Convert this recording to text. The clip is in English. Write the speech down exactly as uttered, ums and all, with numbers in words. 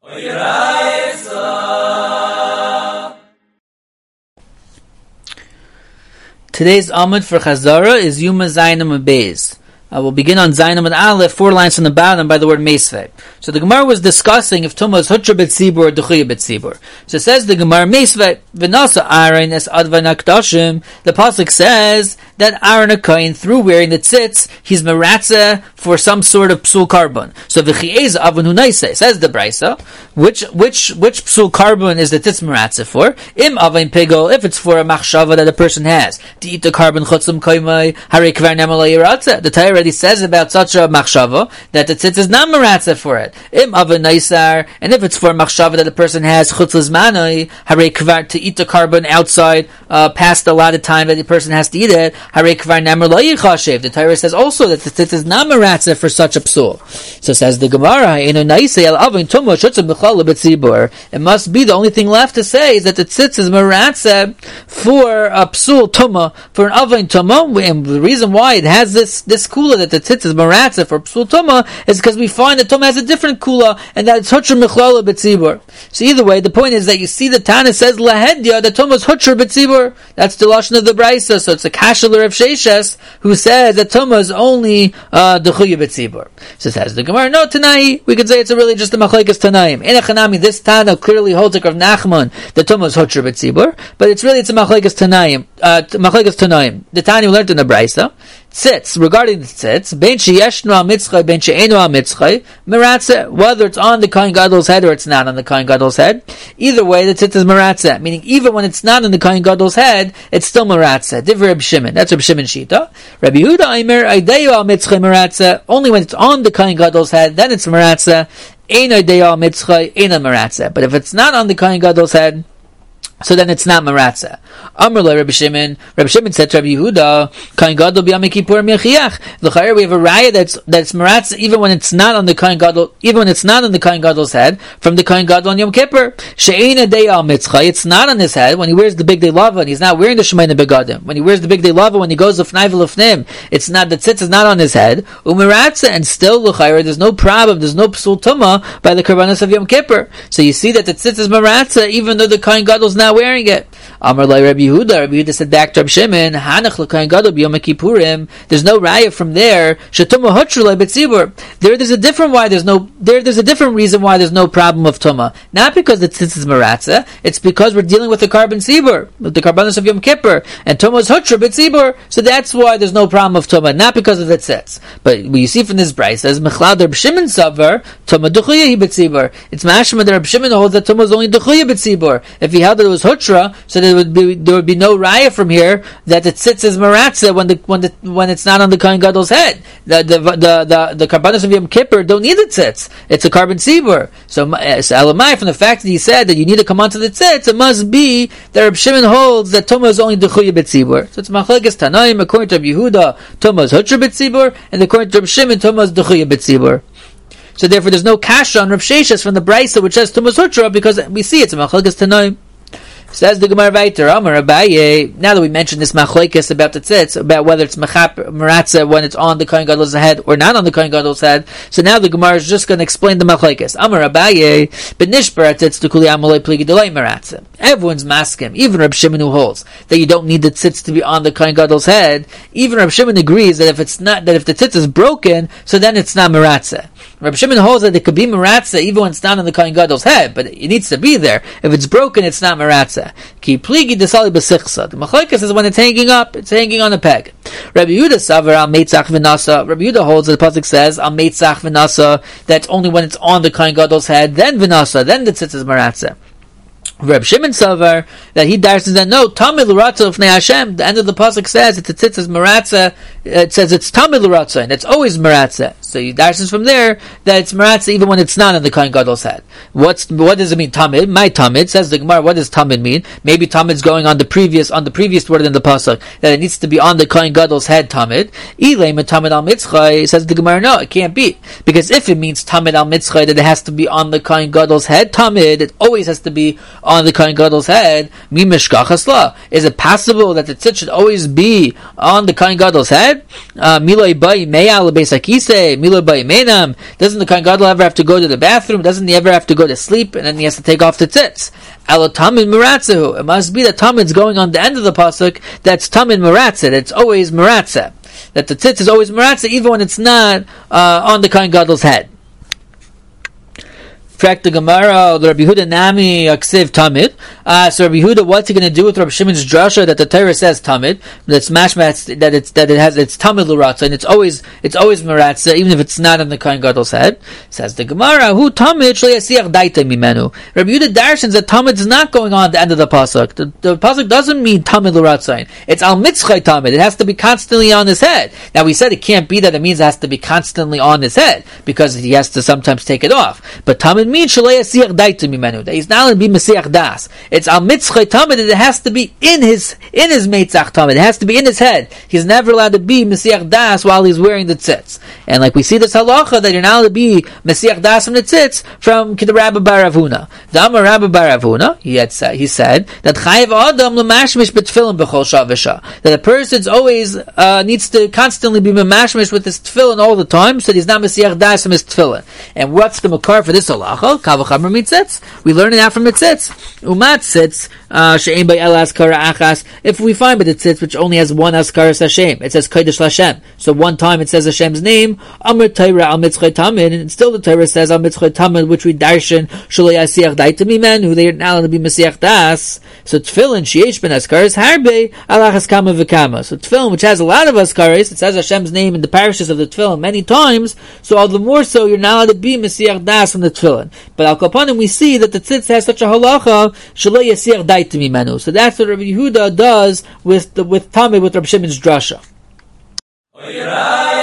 Today's Amud for Chazara is Yuma Zainam Beis. Uh, we'll begin on Zainam and Aleph, four lines from the bottom by the word Meisvei. So the Gemara was discussing if Tumah is Hutra B'tzibur or Duchuya B'tzibur. So it says the Gemara, Meisvei, V'nasa Aaron es Advan HaKdashim. The Pasuk says that Aaron HaKoyin, through wearing the tzitz, he's Meratza for some sort of Psul Carbon. So V'chi'ez Avon Hunaisei, says the Braisa, which, which, which Psul Carbon is the tzitz Meratza for? Im Avain Pigol, if it's for a Machshava that a person has. To eat the carbon Chutzum Koimai, Harei Kvar Nemalai Yiratza. The Torah already says about such a machshava that the tzitz is not meratzah for it. Im aven naisar, and if it's for a machshava that the person has chutzlas manoi, harei kvar, to eat the carbon outside, uh, past a lot of time that the person has to eat it, harei kvar nemer lo yichashev. The Torah says also that the tzitz is not meratzah for such a psul. So says the Gemara, eno naisei al aven tumah shutzim b'chol b'tzibur. It must be the only thing left to say is that the tzitz is meratzah for a psul tumah, for an aven tumah, and the reason why it has this this kula that the tzitz is meratzah for psul tumah is because we find that tumah has a different kula and that it's hutra mechlala b'tzibur. So either way, the point is that you see the Tana says lahedya that tumah is hutra b'tzibur. That's the lashon of the Braisa. So it's a kashaler of Sheshes who says that tumah is only uh, duchuya b'tzibur. So it says the Gemara, no Tanai. We could say it's a really just a machlekes Tanaim. In a Chanami, this Tana clearly holds like of Nachman that tumah is hutra b'tzibur, but it's really it's a machlekes Tanaim. Uh, machlekes Tanaim. The Tana we learned in the Braisa. Tzitz, regarding the tzitz, ben sheyeshnu al mitzchay, ben she'enu al mitzchay, meratzeh, whether it's on the Kohen Gadol's head or it's not on the Kohen Gadol's head, either way the tzitz is meratzeh, meaning even when it's not on the Kohen Gadol's head, it's still meratzeh. Divrei Reb Shimon, that's Reb Shimon Shita. Rabbi Yehuda Aimer, aideyu al mitzchay meratzeh, only when it's on the Kohen Gadol's head, then it's meratzeh, ein aideyu al mitzchay, ein meratzeh. But if it's not on the Kohen Gadol's head, so then it's not meratzeh. Amr le Rabbi Shimon. Rabbi Shimon said to Rabbi Yehuda, Kohen Gadol b'Yom Kippur mechiach. L'chayr we have a raya that's that's meratzeh even when it's not on the Kohen Gadol, even when it's not on the Kohen Gadol's head from the Kohen Gadol on Yom Kippur. She'eina day al mitzchay. It's not on his head when he wears the big day lava and he's not wearing the shemayna begadim. When he wears the big day lava when he goes l'fnai v'l'fnim, it's not the tzitz is not on his head. Umeratzeh and still l'chayr there's no problem, there's no psul tumah by the karbanos of Yom Kippur. So you see that the tzitz is meratzeh even though the Kohen Gadol's not wearing it. Amar like Rabbi Yehuda. Rabbi Yehuda said back to Rabbi Shimon, Hanach l'Kohen Gadol b'Yom Kippurim. There's no raya from there. Shetuma hutra le'betzibur. There, there's a different why. There's no there. There's a different reason why there's no problem of tuma. Not because the tzitz is meratzeh. It's because we're dealing with the carbon tzibur, with the karbanos of Yom Kippur, and tuma is hutra betzibur. So that's why there's no problem of tuma. Not because of the tzitz. But what you see from this brayso says Mechlad Rabbi Shimon savar tuma duchuya hi betzibur. It's mashma that Rabbi Shimon holds that tuma is only duchuya betzibur. If he held that it was hutra, so there would be there would be no raya from here that it sits as meratzeh when the when the when it's not on the Kohen Gadol's head. The the the the, the karbanos of Yom Kippur don't need the tzitz. It's a carbon tzibur. So, so Elamai, from the fact that he said that you need to come onto the tzitz, it must be that Reb Shimon holds that Tumah is only dechuya b'tzibur. So it's machlekes Tanaim according to Reb Yehuda, Tumah is hutra b'tzibur, and according to Reb Shimon, Tumah is dechuya b'tzibur. So therefore, there's no kasha on Reb Sheshes from the Braisa which says Tumah is hutra because we see it's a machlekes Tanaim. Says the Gemara Vayter, Amar Abaye. Now that we mentioned this machlekes about the tzitz, about whether it's mechap meratzeh when it's on the Kohen Gadol's head or not on the Kohen Gadol's head, so now the Gemara is just going to explain the machlekes. Amar Abaye, benishbar tzitz to kuli amalei pligi delay meratzeh. Everyone's maskim, even Reb Shimon who holds that you don't need the tzitz to be on the Kohen Gadol's head. Even Reb Shimon agrees that if it's not, that if the tzitz is broken, so then it's not meratzeh. Reb Shimon holds that it could be meratzeh even when it's not on the Kohen Gadol's head, but it needs to be there. If it's broken, it's not meratzeh. Ki pligi desali b'sichsa. The machlekes is when it's hanging up, it's hanging on a peg. Rabbi Yehuda savar al meitzach v'nasa. Rabbi Yehuda holds that the pasuk says al meitzach v'nasa. That's only when it's on the Kohen Gadol's head. Then v'nasa. Then the tzitz is meratzeh. Reb Shimon Savar that he darsens that no Tamid L'Ratzah L'Fnei Hashem. The end of the pasuk says that the tzitz is meratzeh. It says it's Tamid L'Ratzah and it's always meratzeh. So he darsens from there that it's meratzeh even when it's not on the Kohen Gadol's head. What's what does it mean Tamid? My Tamid says the Gemara. What does Tamid mean? Maybe Tamid's going on the previous on the previous word in the pasuk that it needs to be on the Kohen Gadol's head. Tamid Ilay Tamid al Mitzchay says the Gemara. No, it can't be because if it means Tamid al Mitzchay that it has to be on the Kohen Gadol's head, Tamid it always has to be on the Kohen Gadol's head. Mi mishkachas la. Is it possible that the tzitz should always be on the Kohen Gadol's head? Miloi bai me'al beis hakisei. Mila Bayimenam. Doesn't the Kohen Gadol ever have to go to the bathroom? Doesn't he ever have to go to sleep? And then he has to take off the tzitz. Elo Tamid Meratzehu. It must be that Tamid's going on the end of the pasuk. That's Tamid Meratzeh. It's always Meratzeh. That the tzitz is always Meratzeh, even when it's not uh, on the Kohen Gadol's head. Track the Gemara, the Rabbi Yehuda Nami Aksiv Tamid. Uh, so Rabbi Yehuda, what's he going to do with Rabbi Shimon's drasha that the Torah says Tamid? That's mashmat that it's that it has it's Tamid L'Ratza, and it's always it's always Meratza, even if it's not on the Kohen Gadol's head. Says the Gemara, who Tamid Shlo Yasiach Daita Mimenu. Rabbi Yehuda darshans that Tamid's not going on at the end of the pasuk. The, the pasuk doesn't mean Tamid L'Ratza. It's Al Mitzchay Tamid. It has to be constantly on his head. Now we said it can't be that it means it has to be constantly on his head because he has to sometimes take it off. But Tamid means that he's not going to be Mesiach Das. It's al mitzchay tamid that it has to be in his in his meitzach tamid. It has to be in his head. He's never allowed to be Mesiach Das while he's wearing the tzitz. And like we see this halacha that you're not allowed to be Mesiach Das from the tzitz from the Rabbi Bar Avuna. The Amar Rabbi Bar Avuna, he had said, he said that chayiv adam lemashmish betfilin b'chol shavasha. That a person's always uh, needs to constantly be memashmish with his tefillin all the time, so that he's not Mesiach Das from his tefillin. And what's the makar for this halacha? We learn it out from mitzitz. Umat tzitz she'ein by el askara achas. If we find by the tzitz which only has one askara Hashem, it says kodesh Hashem. So one time it says Hashem's name. Amr Torah al mitzchay tamid, and still the Torah says al mitzchay tamid, which we darshan shelo yasiach daita mimenu. They are not allowed to be mesiach das. So tefillin sheyesh ben askaras harbe alachas kama v'kama. So tefillin which has a lot of askaras, it says Hashem's name in the parishes of the tefillin many times. So all the more so you're not allowed to be mesiach das from the tefillin. But al kapanim we see that the tzitz has such a halacha shelo yasiach daita mimenu. So that's what Rabbi Yehuda does with the, with Tamid with Rabbi Shimon's drasha.